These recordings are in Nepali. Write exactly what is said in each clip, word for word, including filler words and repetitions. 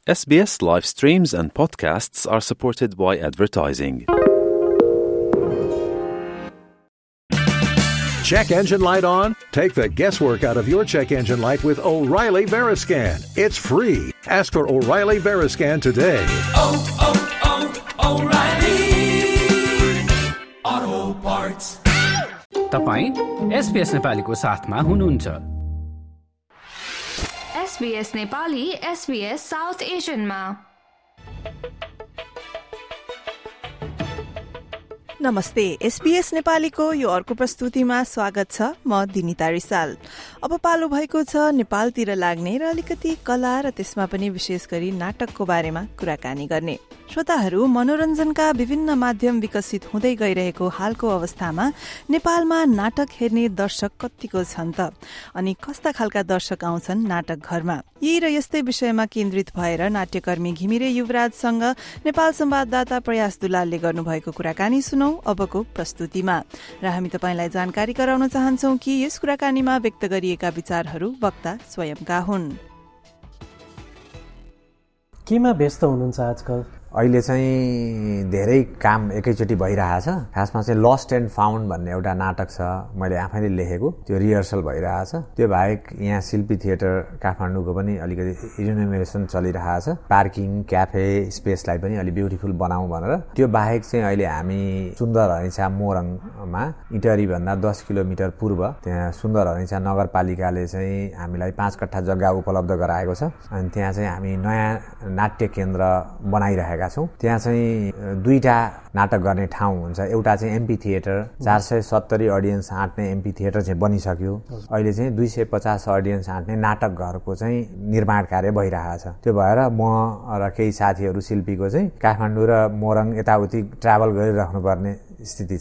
S B S live streams and podcasts are supported by advertising. Check engine light on? Take the guesswork out of your check engine light with O'Reilly Veriscan. It's free. Ask for O'Reilly Veriscan today. Oh, oh, oh, O'Reilly Auto Parts. तपाईं एसबीएस नेपालीको साथमा हुनुहुन्छ। एसबीएस नेपाली एसबीएस साउथ एशियनमा। नमस्ते, एसबीएस नेपालीको यो अर्को प्रस्तुतिमा स्वागत छ। म दिनिता रिसाल। अब पालो भएको छ नेपालतिर लाग्ने र अलिकति कला र त्यसमा पनि विशेष गरी नाटकको बारेमा कुराकानी गर्ने। श्रोताहरू, मनोरञ्जनका विभिन्न माध्यम विकसित हुँदै गइरहेको हालको अवस्थामा नेपालमा नाटक हेर्ने दर्शक कतिको छन् त, अनि कस्ता खालका दर्शक आउँछन् नाटक घरमा? यही र यस्तै विषयमा केन्द्रित भएर नाट्यकर्मी घिमिरे युवराजसँग नेपाल संवाददाता प्रयास दुलालले गर्नुभएको कुराकानी सुनौ अबको प्रस्तुतिमा। र हामी तपाईंलाई जानकारी गराउन चाहन्छौं कि यस कुराकानीमा व्यक्त गरिएका विचारहरू वक्ता स्वयंका हुन्। केमा व्यस्त हुनुहुन्छ आजकल? अहिले चाहिँ धेरै काम एकैचोटि भइरहेछ। खासमा चाहिँ लस्ट एन्ड फाउन्ड भन्ने एउटा नाटक छ, मैले आफैले लेखेको, त्यो रिहर्सल भइरहेछ। त्यो बाहेक यहाँ शिल्पी थिएटर काठमाडौँको पनि अलिकति रिनोभेसन चलिरहेछ। पार्किङ, क्याफे स्पेसलाई पनि अलि ब्युटिफुल बनाऊ भनेर। त्यो बाहेक चाहिँ अहिले हामी सुन्दर हरिचा मोरङमा इटरी भन्दा दस किलोमिटर पूर्व त्यहाँ सुन्दर हरिचा नगरपालिकाले चाहिँ हामीलाई पाँच कट्ठा जग्गा उपलब्ध गराएको छ। अनि त्यहाँ चाहिँ हामी नयाँ नाट्य केन्द्र बनाइरहेका छौं। त्यहाँ चाहिँ दुईटा नाटक गर्ने ठाउँ हुन्छ। एउटा चाहिँ एमपी थिएटर, चार सय सत्तरी अडियन्स आँट्ने एमपी थिएटर चाहिँ बनिसक्यो। अहिले चाहिँ दुई सय पचास अडियन्स आँट्ने नाटक घरको चाहिँ निर्माण कार्य भइरहेछ। त्यो भएर म र केही साथीहरू शिल्पीको चाहिँ काठमाडौँ र मोरङ यताउति ट्राभल गरिराख्नु पर्ने स्थिति छ।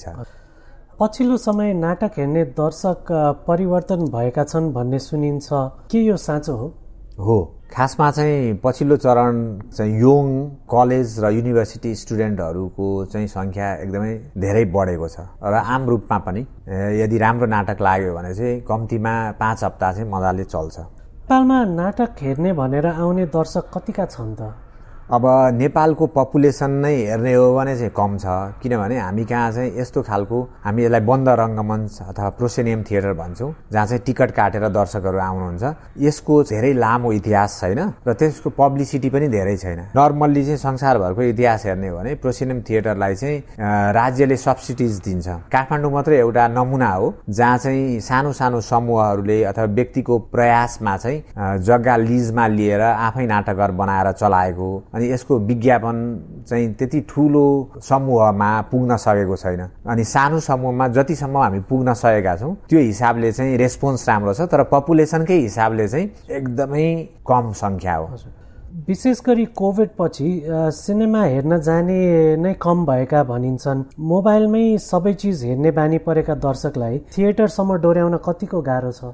पछिल्लो समय नाटक हेर्ने दर्शक परिवर्तन भएका छन् भन्ने सुनिन्छ, के यो साँचो हो? हो, खासमा चाहिँ पछिल्लो चरण चाहिँ योङ कलेज र युनिभर्सिटी स्टुडेन्टहरूको चाहिँ संख्या एकदमै धेरै बढेको छ। र आम रूपमा पनि यदि राम्रो नाटक लाग्यो भने चाहिँ कम्तीमा पाँच हप्ता चाहिँ मजाले चल्छ। नेपालमा नाटक हेर्ने भनेर आउने दर्शक कतिका छन् त? अब नेपालको पपुलेसन नै हेर्ने हो भने चाहिँ कम छ, किनभने हामी कहाँ चाहिँ यस्तो खालको, हामी यसलाई बन्द रङ्गमञ्च अथवा प्रोसेनियम थिएटर भन्छौँ, जहाँ चाहिँ टिकट काटेर दर्शकहरू आउनुहुन्छ। यसको धेरै लामो इतिहास छैन र त्यसको पब्लिसिटी पनि धेरै छैन। नर्मल्ली चाहिँ संसारभरको इतिहास हेर्ने हो भने प्रोसेनियम थिएटरलाई चाहिँ राज्यले सब्सिडिज दिन्छ। काठमाडौँ मात्रै एउटा नमुना हो जहाँ चाहिँ सानो सानो समूहहरूले अथवा व्यक्तिको प्रयासमा चाहिँ जग्गा लिजमा लिएर आफै नाटकघर बनाएर चलाएको। अनि यसको विज्ञापन चाहिँ त्यति ठुलो समूहमा पुग्न सकेको छैन। अनि सानो समूहमा जतिसम्म हामी पुग्न सकेका छौँ त्यो हिसाबले चाहिँ रेस्पोन्स राम्रो छ, तर पपुलेसनकै हिसाबले चाहिँ एकदमै कम संख्या हो। विशेष गरी कोभिड पछि सिनेमा हेर्न जाने नै कम भएका भनिन्छन्। मोबाइलमै सबै चिज हेर्ने बानी परेका दर्शकलाई थिएटरसम्म डोर्याउन कतिको गाह्रो छ?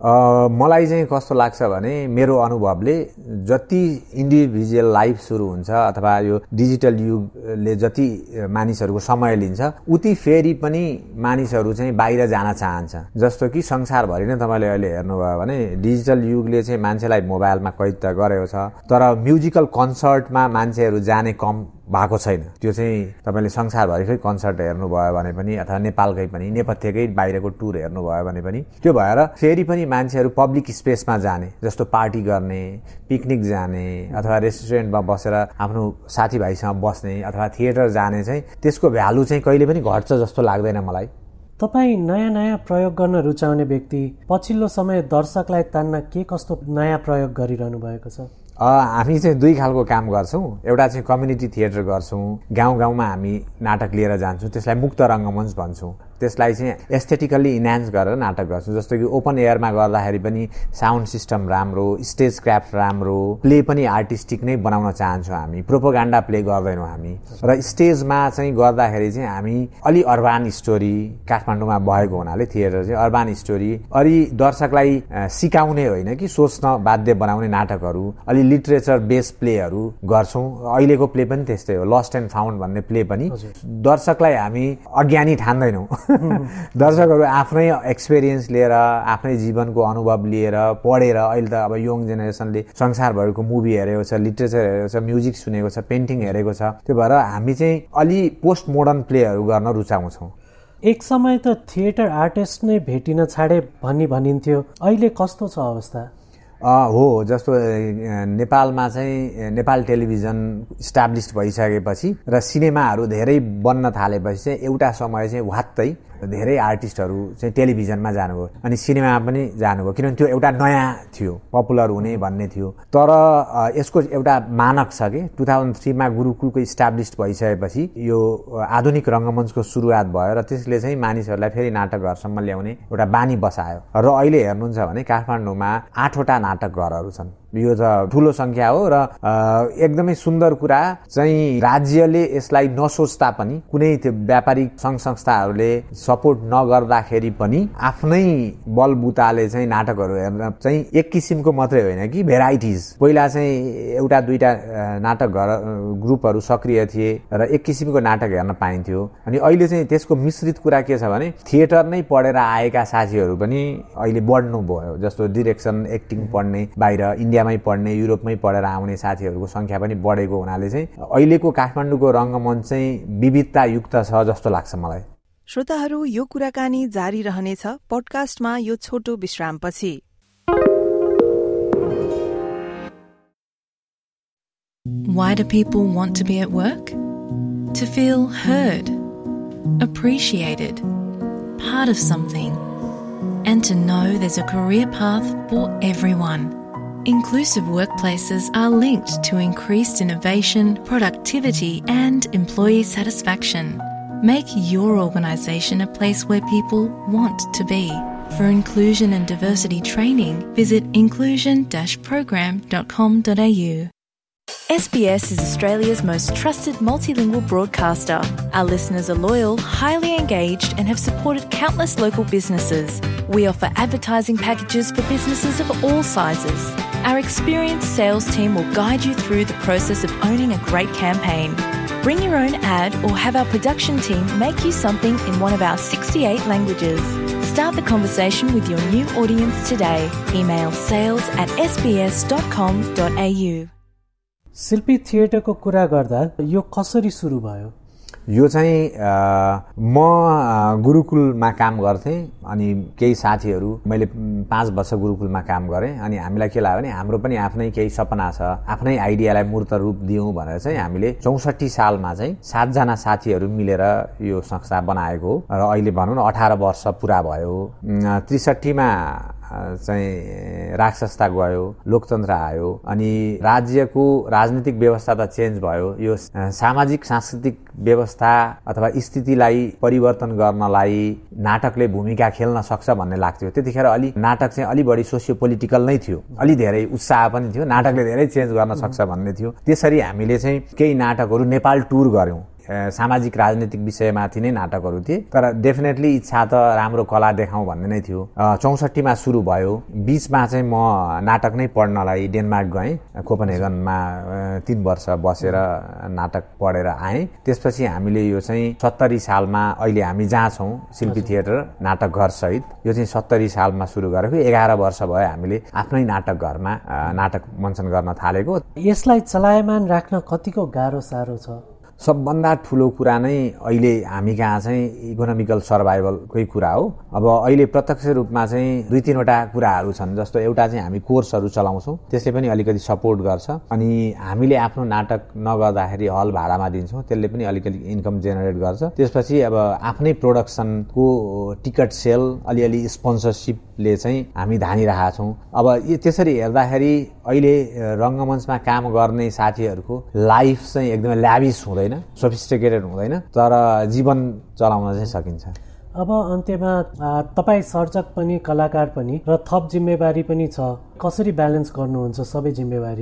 मलाई चाहिँ कस्तो लाग्छ भने मेरो अनुभवले जति इन्डिभिजुअल लाइफ सुरु हुन्छ अथवा यो डिजिटल युगले जति मानिसहरूको समय लिन्छ उति फेरि पनि मानिसहरू चाहिँ बाहिर जान चाहन्छ। जस्तो कि संसारभरि नै तपाईँले अहिले हेर्नुभयो भने डिजिटल युगले चाहिँ मान्छेलाई मोबाइलमा कैद त गरेको छ, तर म्युजिकल कन्सर्टमा मान्छेहरू जाने कम भएको छैन। त्यो चाहिँ तपाईँले संसारभरिकै कन्सर्ट हेर्नुभयो भने पनि अथवा नेपालकै पनि नेपथ्यकै बाहिरको टुर हेर्नुभयो भने पनि त्यो भएर फेरि पनि मान्छेहरू पब्लिक स्पेसमा जाने, जस्तो पार्टी गर्ने, पिकनिक जाने अथवा रेस्टुरेन्टमा बसेर आफ्नो साथीभाइसँग बस्ने अथवा थिएटर जाने चाहिँ त्यसको भ्यालु चाहिँ कहिले पनि घट्छ जस्तो लाग्दैन मलाई। तपाईँ नयाँ नयाँ प्रयोग गर्न रुचाउने व्यक्ति, पछिल्लो समय दर्शकलाई तान्न के कस्तो नयाँ प्रयोग गरिरहनु भएको छ? हामी चाहिँ दुई खालको काम गर्छौँ। एउटा चाहिँ कम्युनिटी थिएटर गर्छौँ, गाउँ गाउँमा हामी नाटक लिएर जान्छौँ, त्यसलाई मुक्त रङ्गमञ्च भन्छौँ। त्यसलाई चाहिँ एस्थेटिकल्ली इन्हान्स गरेर नाटक गर्छौँ। जस्तो कि ओपन एयरमा गर्दाखेरि पनि साउन्ड सिस्टम राम्रो, स्टेज क्राफ्ट राम्रो, प्ले पनि आर्टिस्टिक नै बनाउन चाहन्छौँ हामी, प्रोपोगान्डा प्ले गर्दैनौँ हामी। र स्टेजमा चाहिँ गर्दाखेरि चाहिँ हामी अलि अर्बान स्टोरी, काठमाडौँमा भएको हुनाले थिएटर चाहिँ अर्बान स्टोरी, अलि दर्शकलाई सिकाउने होइन कि सोच्न बाध्य बनाउने नाटकहरू, अलि लिटरेचर बेस प्लेहरू गर्छौँ। अहिलेको प्ले पनि त्यस्तै हो, लस्ट एन्ड फाउन्ड भन्ने प्ले पनि दर्शकलाई हामी अज्ञानी ठान्दैनौँ दर्शकहरू आफ्नै एक्सपिरियन्स लिएर आफ्नै जीवनको अनुभव लिएर पढेर अहिले त अब यङ जेनेरेसनले संसारभरको मुभी हेरेको छ, लिटरेचर हेरेको छ, म्युजिक सुनेको छ, पेन्टिङ हेरेको छ। त्यो भएर हामी चाहिँ अलि पोस्ट मोडर्न प्लेहरू गर्न रुचाउँछौँ। एक समय त थिएटर आर्टिस्ट नै भेटिन छाडे भनी भनिन्थ्यो, अहिले कस्तो छ अवस्था? हो, जस्तो नेपालमा चाहिँ नेपाल टेलिभिजन इस्टाब्लिस्ड भइसकेपछि र सिनेमाहरू धेरै बन्न थालेपछि चाहिँ एउटा समय चाहिँ वात्तै धेरै आर्टिस्टहरू चाहिँ टेलिभिजनमा जानुभयो अनि सिनेमामा पनि जानुभयो, किनभने त्यो एउटा नयाँ थियो, पपुलर हुने भन्ने थियो। तर यसको एउटा मानक छ कि टु थाउजन्ड थ्रीमा गुरुकुलको इस्टाब्लिस्ड भइसकेपछि यो आधुनिक रङ्गमञ्चको सुरुवात भयो र त्यसले चाहिँ मानिसहरूलाई फेरि नाटकघरसम्म ल्याउने एउटा बानी बसायो। र अहिले हेर्नुहुन्छ भने काठमाडौँमा आठवटा नाटकघरहरू छन्। यो त ठुलो सङ्ख्या हो र एकदमै सुन्दर कुरा चाहिँ राज्यले यसलाई नसोच्दा पनि, कुनै त्यो व्यापारिक सङ्घ संस्थाहरूले सपोर्ट नगर्दाखेरि पनि आफ्नै बलबुताले चाहिँ नाटकहरू हेर्न चाहिँ एक किसिमको मात्रै होइन कि भेराइटिज। पहिला चाहिँ एउटा दुईटा नाटक घर ग्रुपहरू सक्रिय थिए र एक किसिमको नाटक हेर्न पाइन्थ्यो। अनि अहिले चाहिँ त्यसको मिश्रित कुरा के छ भने थिएटर नै पढेर आएका साथीहरू पनि अहिले बढ्नु भयो। जस्तो डिरेक्सन, एक्टिङ पढ्ने, बाहिर इन्डियामै पढ्ने, युरोपमै पढेर आउने साथीहरूको सङ्ख्या पनि बढेको हुनाले चाहिँ अहिलेको काठमाडौँको रङ्गमञ्च चाहिँ विविधतायुक्त छ जस्तो लाग्छ मलाई। श्रोताहरू, यो कुराकानी जारी रहनेछ पोडकास्टमा यो छोटो विश्रामपछि। Why do people want to be at work? To feel heard, appreciated, part of something, and to know there's a career path for everyone. Inclusive workplaces are linked to increased innovation, productivity, and employee satisfaction. Make your organisation a place where people want to be. For inclusion and diversity training, visit inclusion dash program dot com dot a u. S B S is Australia's most trusted multilingual broadcaster. Our listeners are loyal, highly engaged, and have supported countless local businesses. We offer advertising packages for businesses of all sizes. Our experienced sales team will guide you through the process of owning a great campaign. Bring your own ad or have our production team make you something in one of our sixty-eight languages. Start the conversation with your new audience today. Email sales at s b s dot com dot a u. शिल्पी थिएटरको कुरा गर्दा यो कसरी सुरु भयो? यो चाहिँ म गुरुकुलमा काम गर्थेँ अनि केही साथीहरू, मैले पाँच वर्ष गुरुकुलमा काम गरेँ। अनि हामीलाई के लाग्यो भने हाम्रो पनि आफ्नै केही सपना छ, आफ्नै आइडियालाई मूर्त रूप दिउँ भनेर चाहिँ हामीले चौसठी सालमा चाहिँ सातजना साथीहरू मिलेर यो संस्था बनाएको हो र अहिले भनौँ न अठार वर्ष पुरा भयो। त्रिसठीमा चाहिँ राजसंस्था गयो, लोकतन्त्र आयो, अनि राज्यको राजनीतिक व्यवस्था त चेन्ज भयो। यो सामाजिक सांस्कृतिक व्यवस्था अथवा स्थितिलाई परिवर्तन गर्नलाई नाटकले भूमिका खेल्न सक्छ भन्ने लाग्थ्यो। त्यतिखेर अलि नाटक चाहिँ अलि बढी सोसियो पोलिटिकल नै थियो, अलि धेरै उत्साह पनि थियो, नाटकले धेरै चेन्ज गर्न सक्छ भन्ने थियो। त्यसरी हामीले चाहिँ केही नाटकहरू नेपाल टुर गर्यौं। सामाजिक राजनीतिक विषयमाथि नै नाटकहरू थिए, तर डेफिनेटली इच्छा त राम्रो कला देखाउँ भन्ने नै थियो। चौसठीमा सुरु भयो। बीचमा चाहिँ म नाटक नै पढ्नलाई डेनमार्क गएँ, कोपनहेगनमा तीन वर्ष बसेर नाटक पढेर आएँ। त्यसपछि हामीले यो चाहिँ सत्तरी सालमा अहिले हामी जहाँ छौँ शिल्पी थिएटर नाटक घर सहित यो चाहिँ सत्तरी सालमा सुरु गरेको। एघार वर्ष भयो हामीले आफ्नै नाटक घरमा नाटक मञ्चन गर्न थालेको। यसलाई चलायमान राख्न कतिको गाह्रो साह्रो छ? सबभन्दा ठुलो कुरा नै अहिले हामी कहाँ चाहिँ इकोनोमिकल सर्भाइभलकै कुरा हो। अब अहिले प्रत्यक्ष रूपमा चाहिँ दुई तीनवटा कुराहरू छन्। जस्तो एउटा चाहिँ हामी कोर्सहरू चलाउँछौँ, त्यसले पनि अलिकति सपोर्ट गर्छ। अनि हामीले आफ्नो नाटक नगर्दाखेरि हल भाडामा दिन्छौँ, त्यसले पनि अलिकति इन्कम जेनेरेट गर्छ। त्यसपछि अब आफ्नै प्रोडक्सनको टिकट सेल, अलिअलि स्पोन्सरसिपले चाहिँ हामी धानिरहेका छौँ। अब त्यसरी हेर्दाखेरि अहिले रङ्गमञ्चमा काम गर्ने साथीहरूको लाइफ चाहिँ एकदमै ल्याभिस हुँदैन, सोफिस्टिकेटेड हुँदैन, तर जीवन चलाउन चाहिँ सकिन्छ। अब अन्त्यमा तपाईँ सर्जक पनि, कलाकार पनि र थप जिम्मेवारी पनि छ। कसरी ब्यालेन्स गर्नुहुन्छ सबै जिम्मेवारी?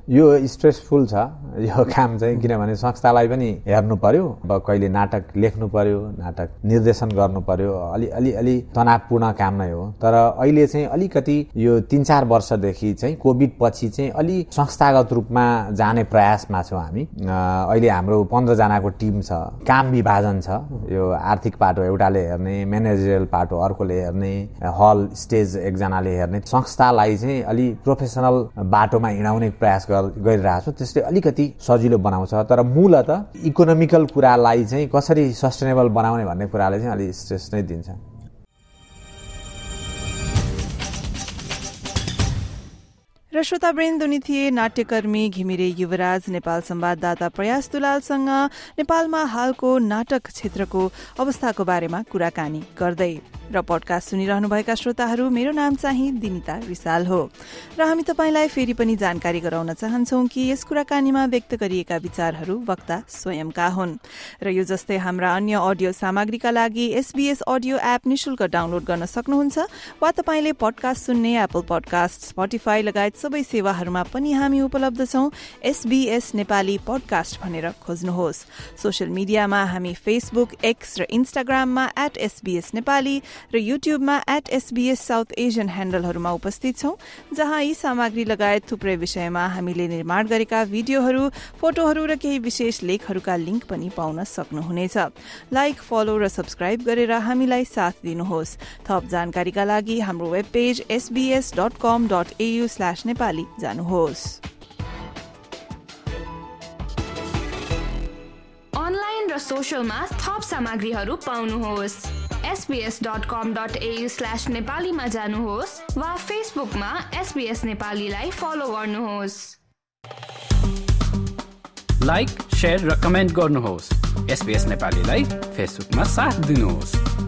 यो स्ट्रेसफुल छ यो काम चाहिँ, किनभने संस्थालाई पनि हेर्नु पर्यो, अब कहिले नाटक लेख्नु पर्यो, नाटक निर्देशन गर्नु पर्यो, अलि अलि अलि तनावपूर्ण काम नै हो। तर अहिले चाहिँ अलिकति यो तीन चार वर्षदेखि चाहिँ कोभिड पछि चाहिँ अलि संस्थागत रूपमा जाने प्रयासमा छौँ हामी। अहिले हाम्रो पन्ध्र जनाको टिम छ, काम विभाजन छ, यो आर्थिक पाटो एउटाले हेर्ने, म्यानेजरियल पाटो अर्कोले हेर्ने, हल स्टेज एकजनाले हेर्ने, संस्थालाई चाहिँ अलि प्रोफेसनल बाटोमा हिँडाउने प्रयास गरिरहेको छु। त्यसले अलिकति सजिलो बनाउँछ, तर मूलतः इकोनोमिकल कुरालाई चाहिँ कसरी सस्टेनेबल बनाउने भन्ने कुराले चाहिँ अलि स्ट्रेस नै दिन्छ। र श्रोतावृन्द उनी थिए नाट्यकर्मी घिमिरे युवराज नेपाल संवाददाता प्रयास दुलालसँग नेपालमा हालको नाटक क्षेत्रको अवस्थाको बारेमा कुराकानी गर्दै। र पडकास्ट सुनिरहनुभएका श्रोताहरू, मेरो नाम चाहिँ दिनिता रिसाल हो र हामी तपाईंलाई फेरि पनि जानकारी गराउन चाहन्छौं कि यस कुराकानीमा व्यक्त गरिएका विचारहरू वक्ता स्वयंका हुन् र यो जस्तै हाम्रा अन्य अडियो सामग्रीका लागि एसबीएस अडियो एप निशुल्क डाउनलोड गर्न सक्नुहुन्छ वा तपाईंले पडकास्ट सुन्ने एप्पल पडकास्ट, स्पोटिफाई लगायत सबै सेवाहरूमा पनि हामी उपलब्ध छौं। एसबीएस नेपाली पडकास्ट भनेर खोज्नुहोस्। सोशल मिडियामा हामी फेसबुक, एक्स र इन्स्टाग्राममा एट एसबीएस नेपाली र युट्युबमा एट एसबीएस साउथ एशियन ह्यान्डलहरूमा उपस्थित छौं, जहाँ यी सामग्री लगायत थुप्रै विषयमा हामीले निर्माण गरेका भिडियोहरू, फोटोहरू र केही विशेष लेखहरूका लिंक पनि पाउन सक्नुहुनेछ। लाइक, फलो र सब्स्क्राइब गरेर हामीलाई साथ दिनुहोस्। थप जानकारीका लागि हाम्रो web page SBS dot com dot AU slash Nepali जानुहोस्। अनलाइन र सोशलमा थप सामग्रीहरू पाउनुहोस्। SBS dot com dot AU slash नेपालीमा जानुहोस् वा फेसबुकमा एसबीएस नेपालीलाई फलो गर्नुहोस्। लाइक, शेयर र कमेन्ट गर्नुहोस्। एसबीएस नेपालीलाई फेसबुकमा साथ दिनुहोस्।